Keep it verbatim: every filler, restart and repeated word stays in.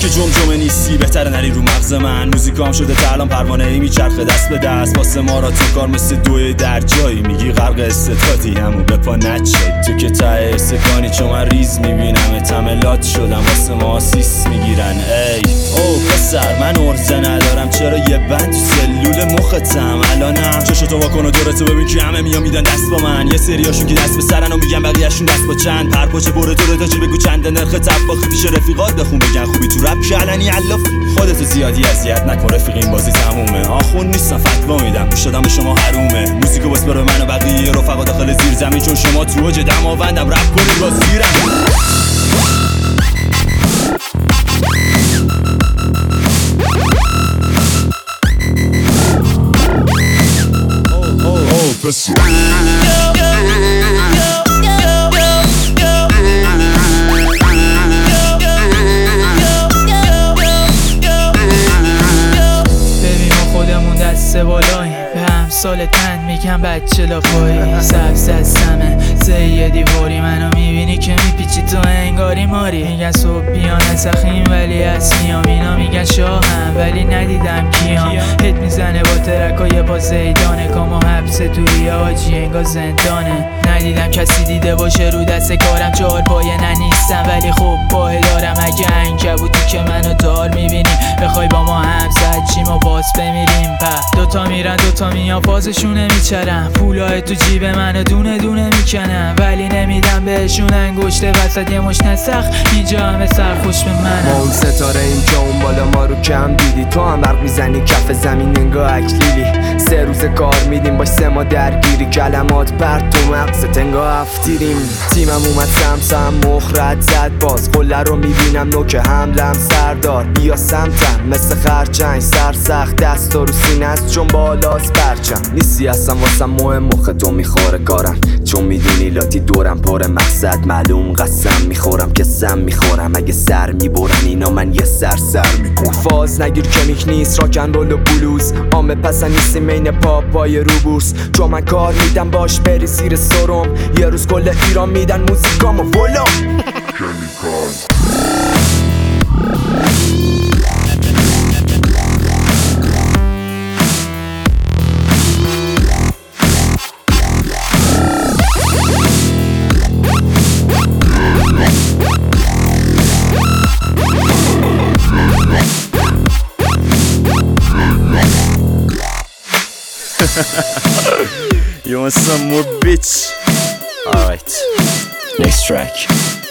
که جمجمه نیستی بهتره نری رو مغز من. موزیکام شده تا الان پروانه ای میچرخه دست به دست، واسه ما را تو کار مثل دوی در جایی. میگی غرق استعدادی همون به پا نچه، تو که ته استکانی چون من ریز میبینم تملات شدم واسه ما سیس میگیرن. ای او پسر من ارزه ندارم، چرا یه بند تو سلول مختم الانم. چشتو واکن و دورتو ببین که همه میان میدن دست با من. یه سریاشون که دست به سرن و میگن بقیه‌شون دست با چند. پرپاچه بره تو رتاجی بگو چند نرخ طباخی پیش رفیقات بخون بگن خوبی تو رپ که علنی علافی. خودتو زیادی اذیت نکن رفیق این بازی تمومه. آخون نیستم فتوا میدم گوش دادم به شما حرومه. موزیکو بس برو من و بقیه رفقا داخل زیر زمین، چون شما تو اوج دماوندم رپ کنید با زیرم. ببین ما خودمون دست بالاییم، به همسال تن میگم بچه لاپایی. سبز دستمه زیه دیواری، منو میبینی که میپیچی تو انگاری ماری. میگن صبح بیان سخیم ولی از میام، اینا میگن شاهم ولی ندیدم کیام. هت میزنه با ترکای با زیدانه، کامو حبس توی آجی انگار زندانه. ندیدم کسی دیده باشه رو دست کارم، چهار پایه ننیستم ولی خب پاه دارم. اگه عنکبوتی که منو دار میبینی بخوای با ما هم زد چی ما باز بمیریم. په دوتا میرن دوتا میان فازشونه میچرم، پولای تو جیب منو دونه دونه میکنم ولی نمیدم بهشون انگشته وسط یه مش نسخ. اینجا همه سرخوش به منم. ما اون ستاره ایم که اون بالا ما رو کم دیدی، تو هم برق میزنی کف زمین انگاه اکلیلی. سه روز کار میدیم باش سه ما درگیری، کلمات پرت تو مغزت انگاه هفتیریم. تیمم اومد سمسم مخرد زد باز، قله رو میبینم نوک حملم سردار. بیا سمتم مثل خرچنگ سرسخت، دست رو سینه است چون بالاست پرچم. نیستی اصلا واسم مهم مخ تو میخوره کارم، چون میدونی لاتی دورم پر مقصد معلوم. قسم میخورم که سم میخورم، اگه سر میبرن اینا من یه سر سر میکنم. فاز نگیر کمیک نیست راکن رول و بلوز، عامه پسن نیستی مین پاپای رو بورس. چون من کار میدم باش بری زیر سرم، یه روز کل ایران میدن موزیکامو ولوم. You want some more bitch? Alright, next track.